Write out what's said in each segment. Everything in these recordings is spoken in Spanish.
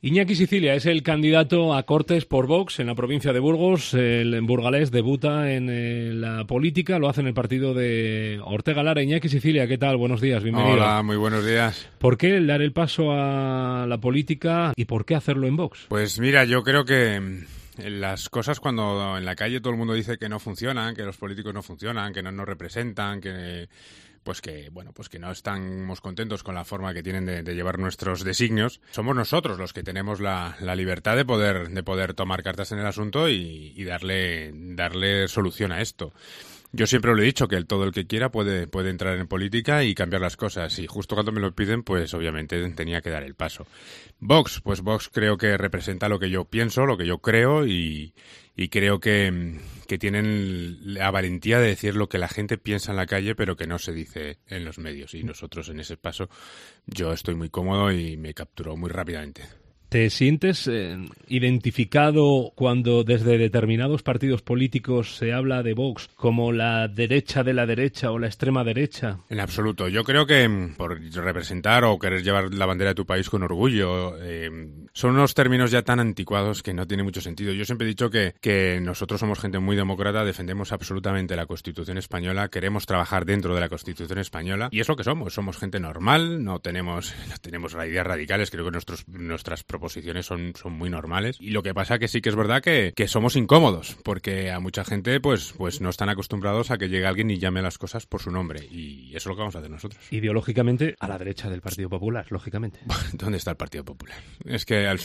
Iñaki Sicilia es el candidato a Cortes por Vox en la provincia de Burgos. El burgalés debuta en la política, lo hace en el partido de Ortega Lara. Iñaki Sicilia, ¿qué tal? Buenos días, bienvenido. Hola, muy buenos días. ¿Por qué dar el paso a la política y por qué hacerlo en Vox? Pues mira, yo creo que las cosas cuando en la calle todo el mundo dice que no funcionan, que los políticos no funcionan, que no nos representan, que no estamos contentos con la forma que tienen de llevar nuestros designios. Somos nosotros los que tenemos la libertad de poder tomar cartas en el asunto y darle solución a esto. Yo siempre lo he dicho, que todo el que quiera puede entrar en política y cambiar las cosas. Y justo cuando me lo piden, pues obviamente tenía que dar el paso. Vox creo que representa lo que yo pienso, lo que yo creo y creo que tienen la valentía de decir lo que la gente piensa en la calle, pero que no se dice en los medios. Y nosotros en ese paso yo estoy muy cómodo y me capturó muy rápidamente. ¿Te sientes identificado cuando desde determinados partidos políticos se habla de Vox como la derecha de la derecha o la extrema derecha? En absoluto. Yo creo que por representar o querer llevar la bandera de tu país con orgullo son unos términos ya tan anticuados que no tiene mucho sentido. Yo siempre he dicho que nosotros somos gente muy demócrata, defendemos absolutamente la Constitución española, queremos trabajar dentro de la Constitución española y es lo que somos. Somos gente normal, no tenemos ideas radicales, creo que nuestras proposiciones son muy normales y lo que pasa que sí que es verdad que somos incómodos porque a mucha gente pues no están acostumbrados a que llegue alguien y llame las cosas por su nombre y eso es lo que vamos a hacer nosotros. Ideológicamente a la derecha del Partido Popular, lógicamente. ¿Dónde está el Partido Popular? Es que al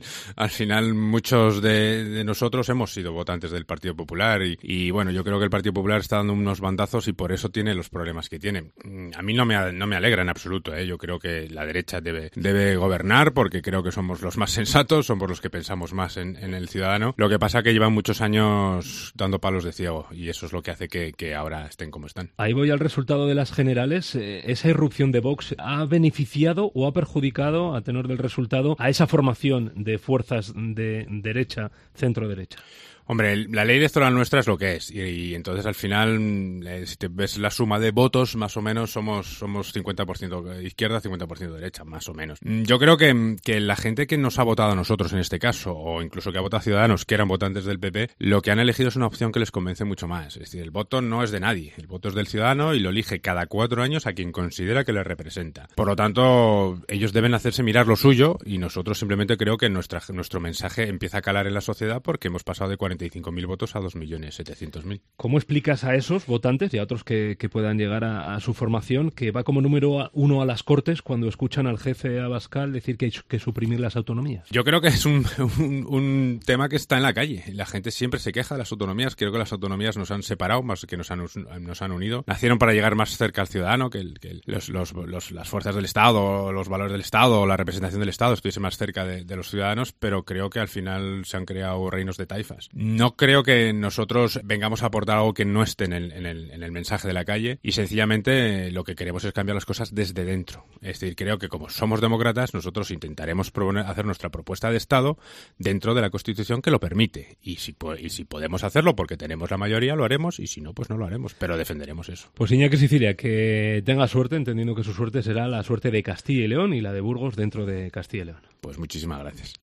final muchos de nosotros hemos sido votantes del Partido Popular y bueno, yo creo que el Partido Popular está dando unos bandazos y por eso tiene los problemas que tiene. A mí no me alegra en absoluto, ¿eh? Yo creo que la derecha debe gobernar porque creo que somos los más sensatos, somos los que pensamos más en el ciudadano. Lo que pasa que llevan muchos años dando palos de ciego y eso es lo que hace que ahora estén como están. Ahí voy al resultado de las generales. ¿Esa irrupción de Vox ha beneficiado o ha perjudicado, a tenor del resultado, a esa formación de fuerzas de derecha, centro-derecha? Hombre, la ley electoral nuestra es lo que es y entonces al final, si te ves la suma de votos, más o menos somos 50% izquierda, 50% derecha, más o menos. Yo creo que la gente que nos ha votado a nosotros en este caso, o incluso que ha votado a Ciudadanos, que eran votantes del PP, lo que han elegido es una opción que les convence mucho más. Es decir, el voto no es de nadie, el voto es del ciudadano y lo elige cada 4 años a quien considera que le representa. Por lo tanto, ellos deben hacerse mirar lo suyo y nosotros simplemente creo que nuestro mensaje empieza a calar en la sociedad porque hemos pasado de 45.000 votos a 2.700.000. ¿Cómo explicas a esos votantes y a otros que puedan llegar a su formación que va como número 1 a las Cortes cuando escuchan al jefe Abascal decir que hay que suprimir las autonomías? Yo creo que es un tema que está en la calle. La gente siempre se queja de las autonomías. Creo que las autonomías nos han separado más que nos han unido. Nacieron para llegar más cerca al ciudadano, que las fuerzas del Estado, los valores del Estado, la representación del Estado estuviese más cerca de los ciudadanos, pero creo que al final se han creado reinos de taifas. No creo que nosotros vengamos a aportar algo que no esté en el mensaje de la calle y sencillamente lo que queremos es cambiar las cosas desde dentro. Es decir, creo que como somos demócratas nosotros intentaremos hacer nuestra propuesta de Estado dentro de la Constitución que lo permite y si podemos hacerlo porque tenemos la mayoría lo haremos y si no pues no lo haremos, pero defenderemos eso. Pues Iñaki Sicilia, que tenga suerte, entendiendo que su suerte será la suerte de Castilla y León y la de Burgos dentro de Castilla y León. Pues muchísimas gracias.